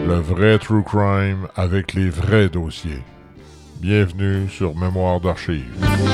Le vrai True Crime avec les vrais dossiers. Bienvenue sur Mémoire d'Archives.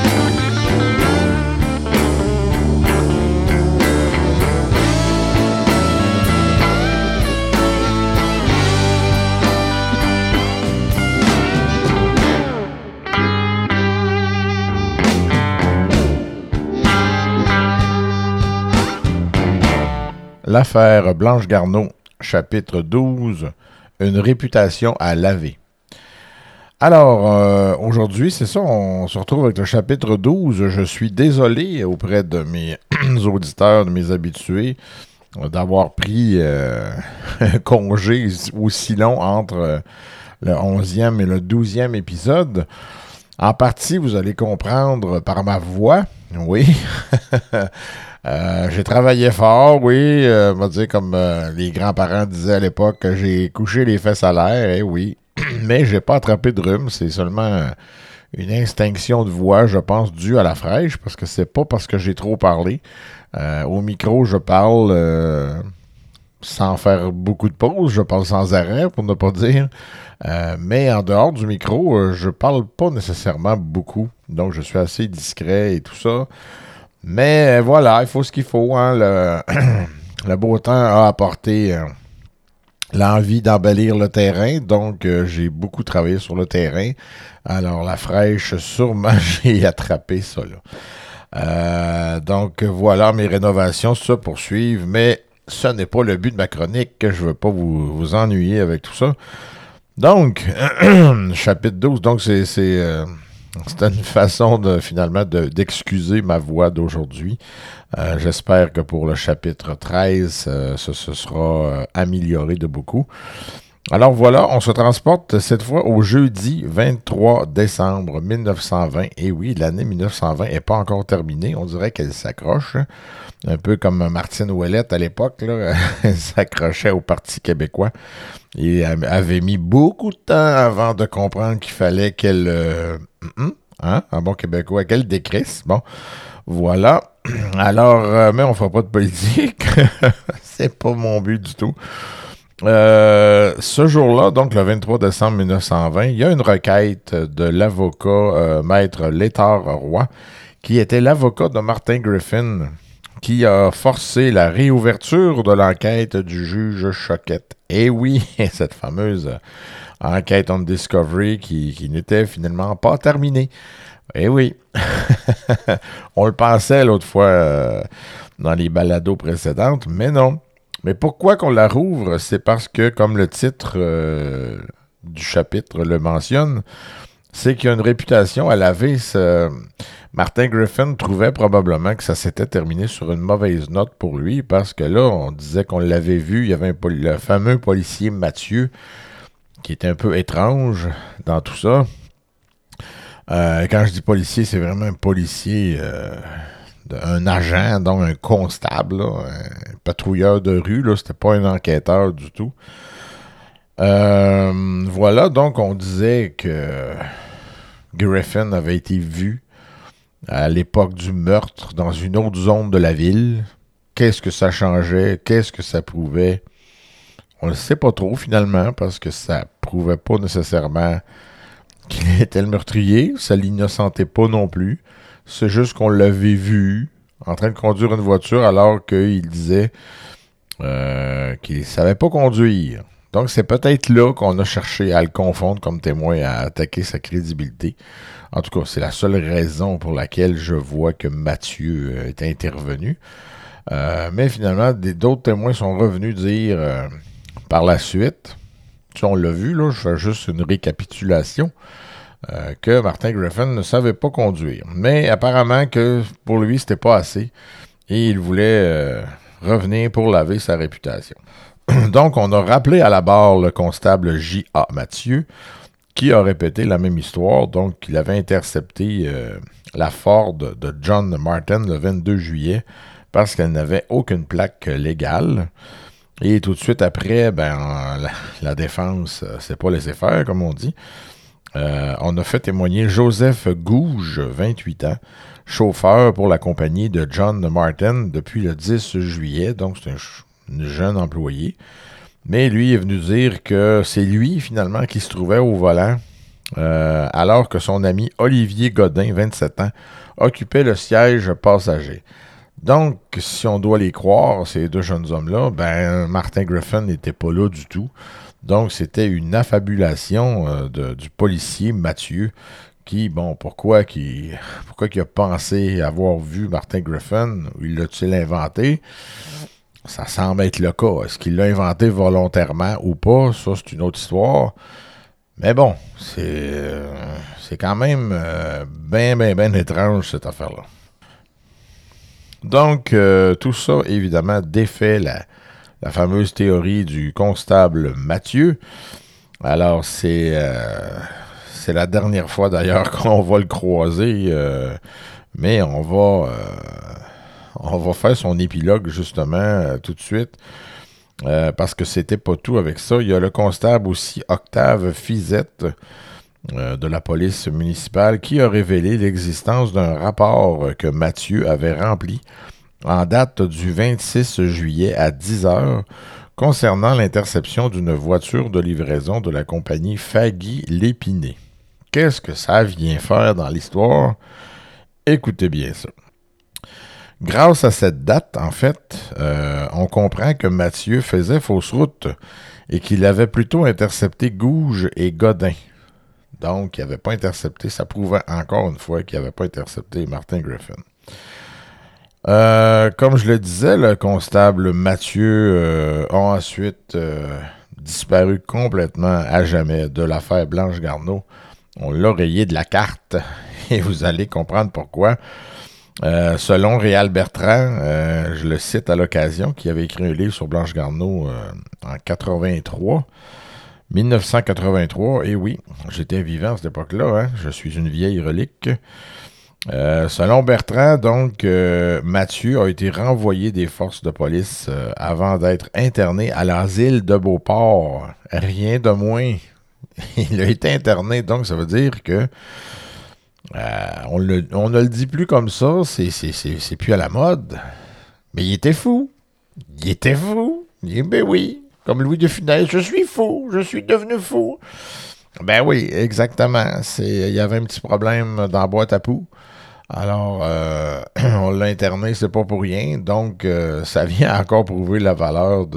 L'affaire Blanche Garneau, chapitre 12, une réputation à laver. Alors, aujourd'hui, c'est ça, on se retrouve avec le chapitre 12. Je suis désolé auprès de mes auditeurs, de mes habitués, d'avoir pris un congé aussi long entre le 11e et le 12e épisode. En partie, vous allez comprendre par ma voix, oui. J'ai travaillé fort, oui. On va dire comme les grands-parents disaient à l'époque, que j'ai couché les fesses à l'air, oui. Mais j'ai pas attrapé de rhume, c'est seulement une extinction de voix, je pense, due à la fraîche, parce que c'est pas parce que j'ai trop parlé. Au micro, je parle sans faire beaucoup de pauses, je parle sans arrêt, pour ne pas dire. Mais en dehors du micro, je parle pas nécessairement beaucoup. Donc, je suis assez discret et tout ça. Mais voilà, il faut ce qu'il faut. Hein. Le beau temps a apporté l'envie d'embellir le terrain. Donc, j'ai beaucoup travaillé sur le terrain. Alors, la fraîche, sûrement, j'ai attrapé ça. Là. Donc, voilà, mes rénovations se poursuivent. Mais ce n'est pas le but de ma chronique. Que je ne veux pas vous ennuyer avec tout ça. Donc, chapitre 12. Donc, c'est une façon d'excuser ma voix d'aujourd'hui. J'espère que pour le chapitre 13, ce sera amélioré de beaucoup. Alors voilà, on se transporte cette fois au jeudi 23 décembre 1920. Et oui, l'année 1920 n'est pas encore terminée. On dirait qu'elle s'accroche. Un peu comme Martine Ouellette à l'époque. Là, elle s'accrochait au Parti québécois. Et elle avait mis beaucoup de temps avant de comprendre qu'il fallait qu'elle... un bon québécois, qu'elle décrisse. Bon, voilà. Alors, mais on ne fera pas de politique. C'est pas mon but du tout. Ce jour-là, donc le 23 décembre 1920, il y a une requête de l'avocat maître Létard-Roy, qui était l'avocat de Martin Griffin, qui a forcé la réouverture de l'enquête du juge Choquette. Et oui, cette fameuse enquête on Discovery qui n'était finalement pas terminée. Eh oui, on le pensait l'autre fois dans les balados précédentes, mais non. Mais pourquoi qu'on la rouvre? C'est parce que, comme le titre du chapitre le mentionne, c'est qu'il y a une réputation à laver. Martin Griffin trouvait probablement que ça s'était terminé sur une mauvaise note pour lui, parce que là, on disait qu'on l'avait vu, il y avait le fameux policier Mathieu, qui était un peu étrange dans tout ça. Quand je dis policier, c'est vraiment un policier, un agent, donc un constable, là, un patrouilleur de rue, là, c'était pas un enquêteur du tout. Voilà, donc on disait que Griffin avait été vu à l'époque du meurtre dans une autre zone de la ville. Qu'est-ce que ça changeait? Qu'est-ce que ça prouvait? On ne le sait pas trop finalement parce que ça prouvait pas nécessairement qu'il était le meurtrier. Ça l'innocentait pas non plus. C'est juste qu'on l'avait vu en train de conduire une voiture alors qu'il disait qu'il ne savait pas conduire. Donc c'est peut-être là qu'on a cherché à le confondre comme témoin et à attaquer sa crédibilité. En tout cas, c'est la seule raison pour laquelle je vois que Mathieu est intervenu. Mais finalement, d'autres témoins sont revenus dire par la suite, on l'a vu, là, je fais juste une récapitulation, que Martin Griffin ne savait pas conduire. Mais apparemment que pour lui, c'était pas assez. Et il voulait revenir pour laver sa réputation. Donc, on a rappelé à la barre le constable J.A. Mathieu, qui a répété la même histoire. Donc, il avait intercepté la Ford de John Martin le 22 juillet parce qu'elle n'avait aucune plaque légale. Et tout de suite après, la défense s'est pas laissé faire, comme on dit. On a fait témoigner Joseph Gouge, 28 ans, chauffeur pour la compagnie de John Martin depuis le 10 juillet. Donc, c'est un jeune employé. Mais lui est venu dire que c'est lui, finalement, qui se trouvait au volant, alors que son ami Olivier Godin, 27 ans, occupait le siège passager. Donc, si on doit les croire, ces deux jeunes hommes-là, ben Martin Griffin n'était pas là du tout. Donc, c'était une affabulation du policier Mathieu qui, bon, pourquoi qu'il a pensé avoir vu Martin Griffin? Il l'a-t-il inventé? Ça semble être le cas. Est-ce qu'il l'a inventé volontairement ou pas? Ça, c'est une autre histoire. Mais bon, c'est quand même bien étrange, cette affaire-là. Donc, tout ça, évidemment, défait la fameuse théorie du constable Mathieu. Alors, c'est la dernière fois, d'ailleurs, qu'on va le croiser, mais on va faire son épilogue, justement, tout de suite, parce que c'était pas tout avec ça. Il y a le constable aussi, Octave Fizette, de la police municipale, qui a révélé l'existence d'un rapport que Mathieu avait rempli en date du 26 juillet à 10h concernant l'interception d'une voiture de livraison de la compagnie Faggy-Lépiné. Qu'est-ce que ça vient faire dans l'histoire? Écoutez bien ça. Grâce à cette date, en fait, on comprend que Mathieu faisait fausse route et qu'il avait plutôt intercepté Gouge et Godin. Donc, il n'avait pas intercepté, ça prouvait encore une fois qu'il n'avait pas intercepté Martin Griffin. Comme je le disais, le constable Mathieu a ensuite disparu complètement à jamais de l'affaire Blanche Garneau. On l'a rayé de la carte et vous allez comprendre pourquoi. Selon Réal Bertrand, je le cite à l'occasion, qui avait écrit un livre sur Blanche Garneau en 1983, et oui, j'étais vivant à cette époque-là, hein, je suis une vieille relique. Selon Bertrand, donc, Mathieu a été renvoyé des forces de police avant d'être interné à l'asile de Beauport. Rien de moins. Il a été interné, donc ça veut dire que on ne le dit plus comme ça, c'est plus à la mode. Mais il était fou. Il était fou. Ben oui, comme Louis de Funès, je suis fou, je suis devenu fou. Ben oui, exactement. Il y avait un petit problème dans la boîte à poux. Alors, on l'a interné, c'est pas pour rien. Donc, ça vient encore prouver la valeur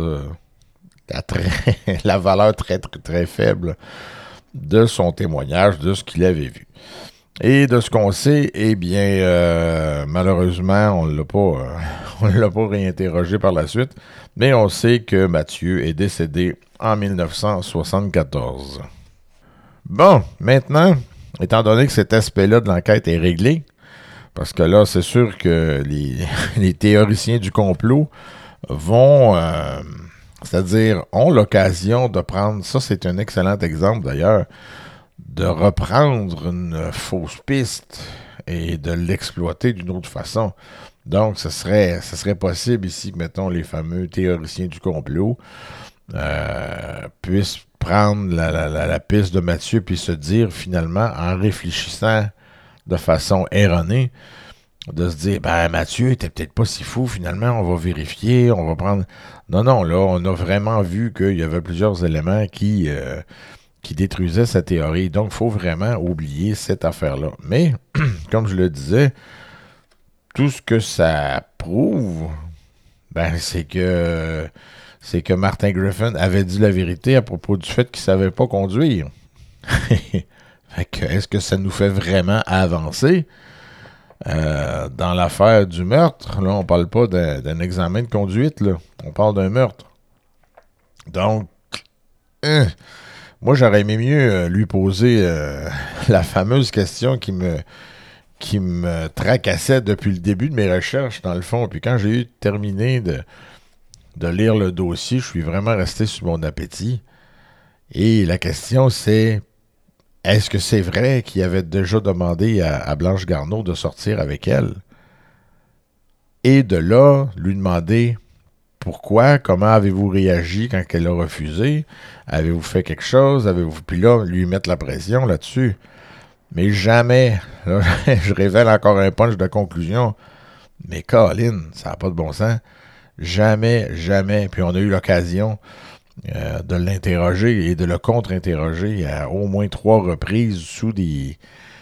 la valeur très, très, très faible de son témoignage, de ce qu'il avait vu. Et de ce qu'on sait, eh bien, malheureusement, on l'a pas réinterrogé par la suite, mais on sait que Mathieu est décédé en 1974. Bon, maintenant, étant donné que cet aspect-là de l'enquête est réglé, parce que là, c'est sûr que les théoriciens du complot vont, c'est-à-dire, ont l'occasion de prendre, ça c'est un excellent exemple d'ailleurs, de reprendre une fausse piste et de l'exploiter d'une autre façon. Donc, ce serait possible ici que, mettons, les fameux théoriciens du complot puissent prendre la piste de Mathieu puis se dire, finalement, en réfléchissant de façon erronée, de se dire, ben, Mathieu était peut-être pas si fou, finalement, on va vérifier, on va prendre... Non, là, on a vraiment vu qu'il y avait plusieurs éléments qui détruisait sa théorie. Donc, il faut vraiment oublier cette affaire-là. Mais, comme je le disais, tout ce que ça prouve, ben, c'est que Martin Griffin avait dit la vérité à propos du fait qu'il ne savait pas conduire. Fait que, est-ce que ça nous fait vraiment avancer dans l'affaire du meurtre? Là, on parle pas d'un examen de conduite, là. On parle d'un meurtre. Donc, moi, j'aurais aimé mieux lui poser la fameuse question qui me tracassait depuis le début de mes recherches, dans le fond. Puis quand j'ai eu terminé de lire le dossier, je suis vraiment resté sur mon appétit. Et la question, c'est, est-ce que c'est vrai qu'il avait déjà demandé à Blanche Garneau de sortir avec elle? Et de là, lui demander... Pourquoi? Comment avez-vous réagi quand elle a refusé? Avez-vous fait quelque chose? Puis là, lui mettre la pression là-dessus. Mais jamais, là, je révèle encore un punch de conclusion, mais Colin, ça n'a pas de bon sens. Jamais, puis on a eu l'occasion de l'interroger et de le contre-interroger à au moins 3 reprises sous des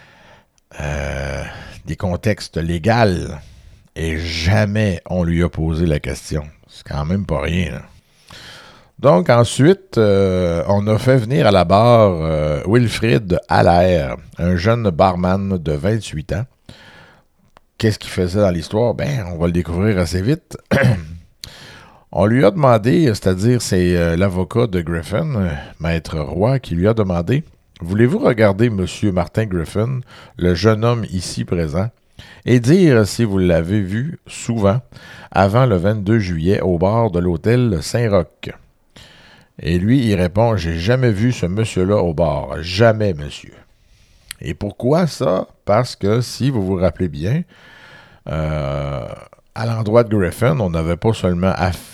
contextes légaux. Et jamais on lui a posé la question. C'est quand même pas rien, là. Donc ensuite, on a fait venir à la barre Wilfrid Allaire, un jeune barman de 28 ans. Qu'est-ce qu'il faisait dans l'histoire? Ben, on va le découvrir assez vite. On lui a demandé, c'est-à-dire c'est l'avocat de Griffin, Maître Roy, qui lui a demandé « Voulez-vous regarder M. Martin Griffin, le jeune homme ici présent, et dire si vous l'avez vu souvent avant le 22 juillet au bar de l'hôtel Saint-Roch? » Et lui, il répond « J'ai jamais vu ce monsieur-là au bar. Jamais, monsieur. » Et pourquoi ça? Parce que, si vous vous rappelez bien, à l'endroit de Griffin, on n'avait pas seulement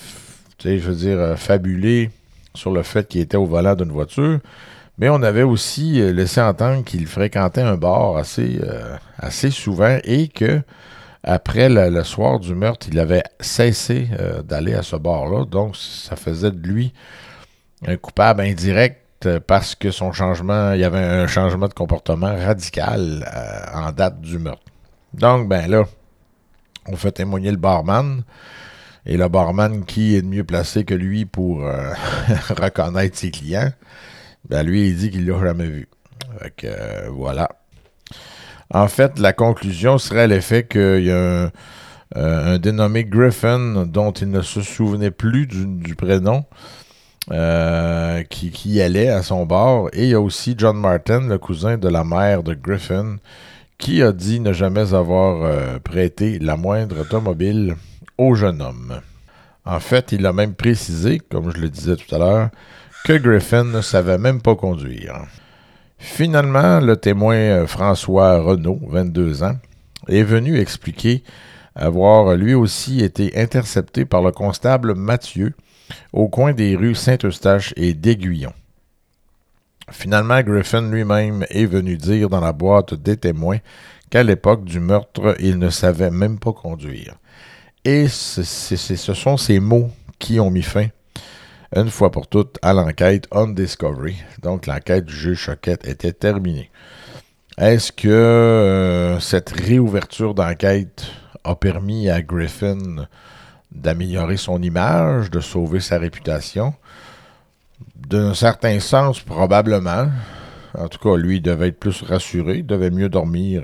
fabulé sur le fait qu'il était au volant d'une voiture, mais on avait aussi laissé entendre qu'il fréquentait un bar assez souvent et que après le soir du meurtre, il avait cessé d'aller à ce bar-là. Donc, ça faisait de lui un coupable indirect parce que il y avait un changement de comportement radical en date du meurtre. Donc, ben là, on fait témoigner le barman. Et le barman, qui est de mieux placé que lui pour reconnaître ses clients, ben lui, il dit qu'il l'a jamais vu. Fait que, voilà. En fait, la conclusion serait l'effet qu'il y a un dénommé Griffin, dont il ne se souvenait plus du prénom, qui y allait à son bar. Et il y a aussi John Martin, le cousin de la mère de Griffin, qui a dit ne jamais avoir prêté la moindre automobile au jeune homme. En fait, il a même précisé, comme je le disais tout à l'heure, que Griffin ne savait même pas conduire. Finalement, le témoin François Renaud, 22 ans, est venu expliquer avoir lui aussi été intercepté par le constable Mathieu au coin des rues Saint-Eustache et d'Aiguillon. Finalement, Griffin lui-même est venu dire dans la boîte des témoins qu'à l'époque du meurtre, il ne savait même pas conduire. Et ce sont ces mots qui ont mis fin, une fois pour toutes, à l'enquête on discovery. Donc, l'enquête du juge Choquette était terminée. Est-ce que cette réouverture d'enquête a permis à Griffin d'améliorer son image, de sauver sa réputation? D'un certain sens, probablement. En tout cas, lui, il devait être plus rassuré, il devait mieux dormir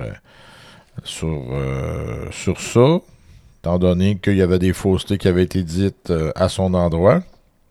sur ça, étant donné qu'il y avait des faussetés qui avaient été dites à son endroit.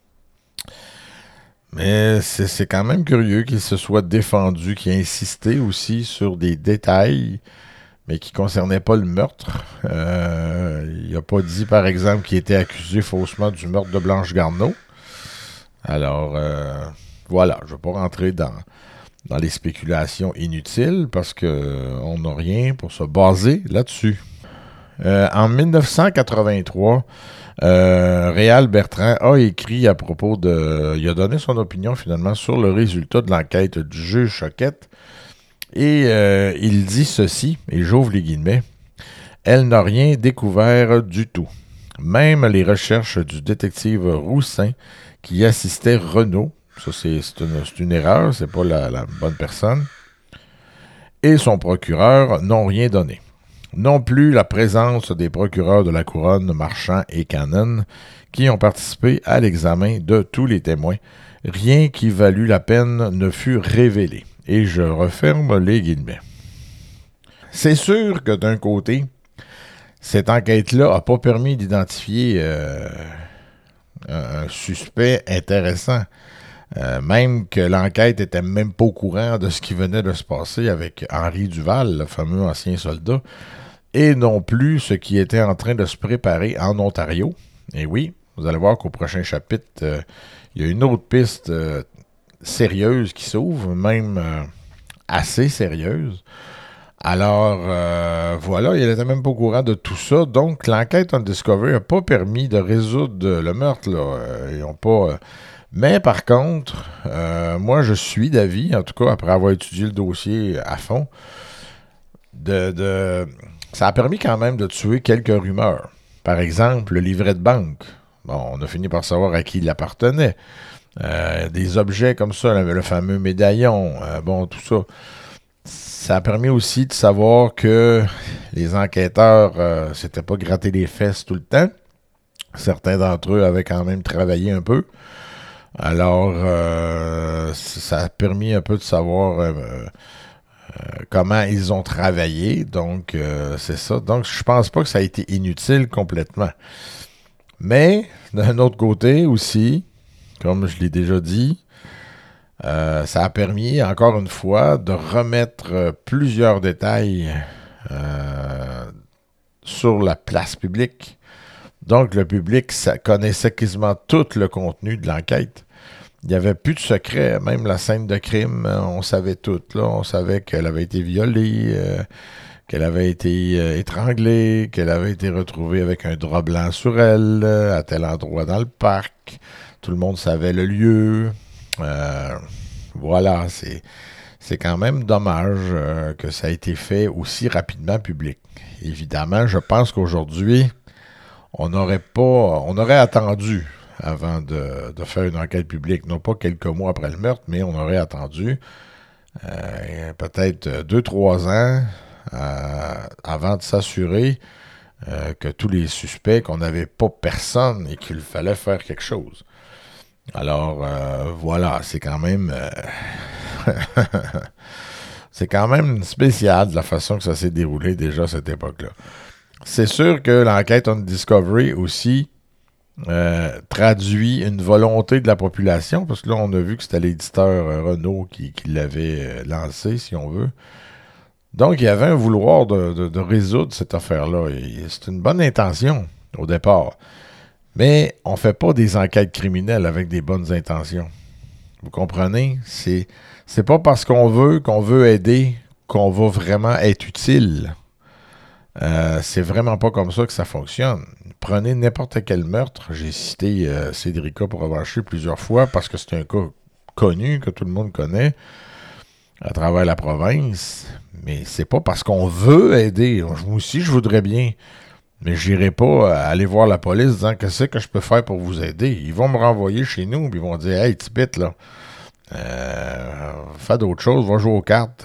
Mais c'est quand même curieux qu'il se soit défendu, qu'il ait insisté aussi sur des détails, mais qui ne concernaient pas le meurtre. Il n'a pas dit, par exemple, qu'il était accusé faussement du meurtre de Blanche Garneau. Alors, voilà, je ne vais pas rentrer dans les spéculations inutiles parce qu'on n'a rien pour se baser là-dessus. En 1983, Réal Bertrand a écrit à propos de... Il a donné son opinion finalement sur le résultat de l'enquête du juge Choquette. Et il dit ceci, et j'ouvre les guillemets, « Elle n'a rien découvert du tout. Même les recherches du détective Roussin qui assistait Renaud, ça c'est une erreur, c'est pas la bonne personne, et son procureur n'ont rien donné. Non plus la présence des procureurs de la Couronne, Marchand et Cannon, qui ont participé à l'examen de tous les témoins. Rien qui valut la peine ne fut révélé. » Et je referme les guillemets. C'est sûr que d'un côté, cette enquête-là n'a pas permis d'identifier un suspect intéressant. Même que l'enquête était même pas au courant de ce qui venait de se passer avec Henri Duval, le fameux ancien soldat, et non plus ce qui était en train de se préparer en Ontario. Et oui, vous allez voir qu'au prochain chapitre, il y a une autre piste sérieuse qui s'ouvre, même assez sérieuse. Alors, voilà, il n'était même pas au courant de tout ça. Donc, l'enquête on Discovery n'a pas permis de résoudre le meurtre, là. Ils n'ont pas... Mais par contre, moi, je suis d'avis, en tout cas, après avoir étudié le dossier à fond, ça a permis quand même de tuer quelques rumeurs. Par exemple, le livret de banque. Bon, on a fini par savoir à qui il appartenait. des objets comme ça, le fameux médaillon, bon, tout ça. Ça a permis aussi de savoir que les enquêteurs s'étaient pas gratté les fesses tout le temps. Certains d'entre eux avaient quand même travaillé un peu. Alors, ça a permis un peu de savoir comment ils ont travaillé. Donc, c'est ça. Donc, je pense pas que ça a été inutile complètement. Mais, d'un autre côté aussi, comme je l'ai déjà dit, ça a permis, encore une fois, de remettre plusieurs détails sur la place publique. Donc, le public connaissait quasiment tout le contenu de l'enquête. Il n'y avait plus de secret, même la scène de crime, on savait tout. Là. On savait qu'elle avait été violée, qu'elle avait été étranglée, qu'elle avait été retrouvée avec un drap blanc sur elle, à tel endroit dans le parc. Tout le monde savait le lieu. Voilà, c'est quand même dommage que ça ait été fait aussi rapidement public. Évidemment, je pense qu'aujourd'hui, on aurait attendu avant de faire une enquête publique, non pas quelques mois après le meurtre, mais on aurait attendu peut-être 2-3 ans avant de s'assurer que tous les suspects, qu'on n'avait pas personne et qu'il fallait faire quelque chose. Alors, voilà, c'est quand même... c'est quand même spécial de la façon que ça s'est déroulé déjà à cette époque-là. C'est sûr que l'enquête on Discovery aussi traduit une volonté de la population, parce que là, on a vu que c'était l'éditeur Renault qui l'avait lancé, si on veut. Donc, il y avait un vouloir de résoudre cette affaire-là. Et c'est une bonne intention au départ. Mais on ne fait pas des enquêtes criminelles avec des bonnes intentions. Vous comprenez? C'est pas parce qu'on veut aider qu'on va vraiment être utile. C'est vraiment pas comme ça que ça fonctionne. Prenez n'importe quel meurtre. J'ai cité Cédrica Provencher plusieurs fois parce que c'est un cas connu, que tout le monde connaît à travers la province. Mais c'est pas parce qu'on veut aider. Moi aussi, je voudrais bien. Mais j'irai pas aller voir la police disant qu'est-ce que je peux faire pour vous aider. Ils vont me renvoyer chez nous puis ils vont dire hey, Tibit, là. Fais d'autres choses, va jouer aux cartes.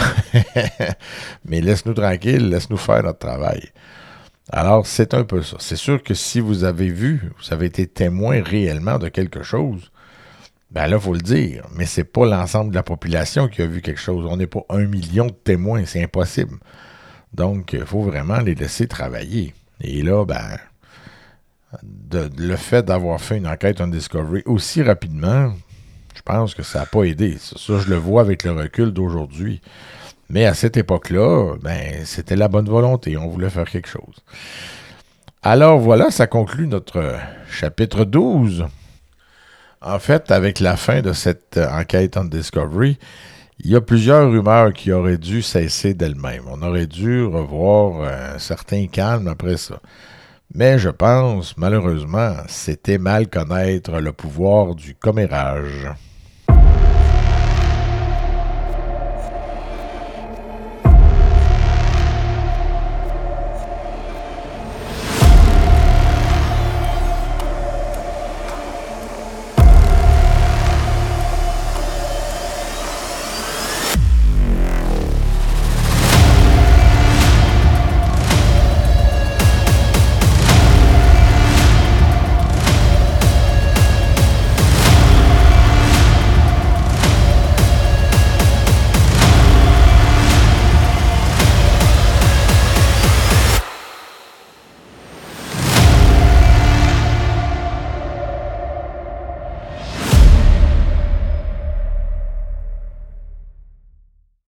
Mais laisse-nous tranquille, laisse-nous faire notre travail. Alors, c'est un peu ça. C'est sûr que si vous avez été témoin réellement de quelque chose, ben là, il faut le dire. Mais c'est pas l'ensemble de la population qui a vu quelque chose. On n'est pas 1 million de témoins, c'est impossible. Donc, il faut vraiment les laisser travailler. Et là, ben, le fait d'avoir fait une enquête on Discovery aussi rapidement, je pense que ça n'a pas aidé. Ça, je le vois avec le recul d'aujourd'hui. Mais à cette époque-là, ben, c'était la bonne volonté. On voulait faire quelque chose. Alors voilà, ça conclut notre chapitre 12. En fait, avec la fin de cette enquête on Discovery, il y a plusieurs rumeurs qui auraient dû cesser d'elles-mêmes. On aurait dû revoir un certain calme après ça. Mais je pense, malheureusement, c'était mal connaître le pouvoir du commérage.